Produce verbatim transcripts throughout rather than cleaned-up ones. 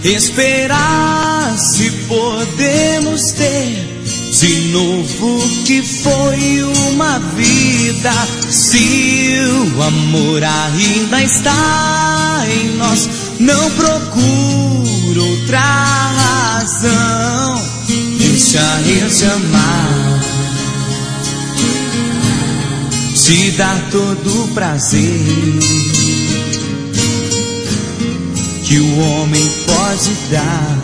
Esperar se podemos ter de novo o que foi uma vida. Se o amor ainda está em nós, não procuro outra razão. Deixa eu te amar, te dar todo o prazer que o homem pode dar.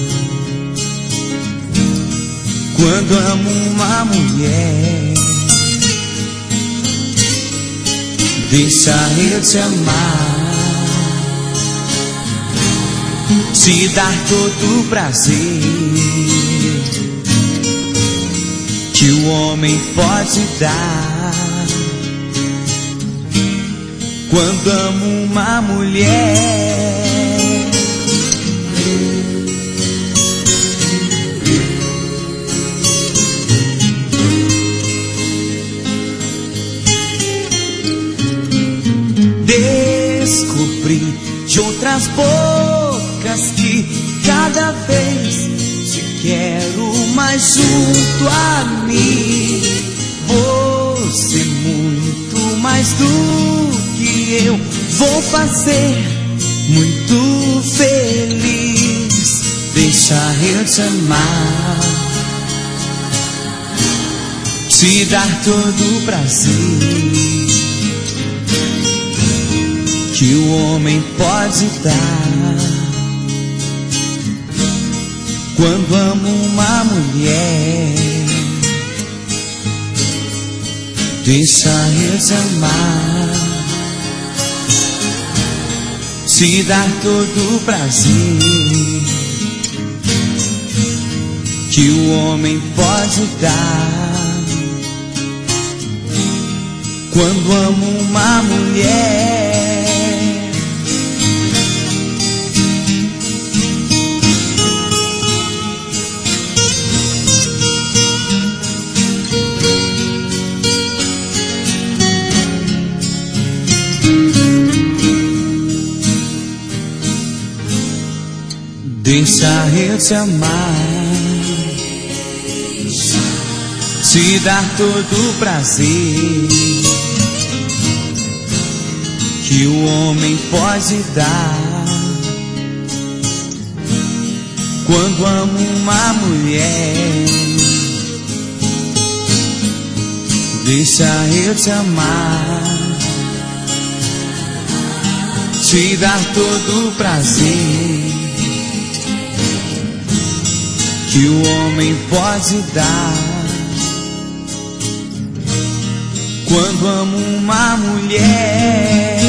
Quando amo uma mulher, deixa eu te amar, te dar todo o prazer que o homem pode dar. Quando amo uma mulher, descobri de outras bocas que cada vez te quero mais junto a mim. Você muito mais do que eu vou fazer muito feliz. Deixa eu te amar, te dar todo o prazer que o homem pode dar. Quando amo uma mulher, deixa eu te amar, te dar todo o prazer que o homem pode dar. Quando amo uma mulher, deixa eu te amar, te dar todo o prazer que o homem pode dar. Quando amo uma mulher, deixa eu te amar, te dar todo o prazer que o homem pode dar. Quando amo uma mulher,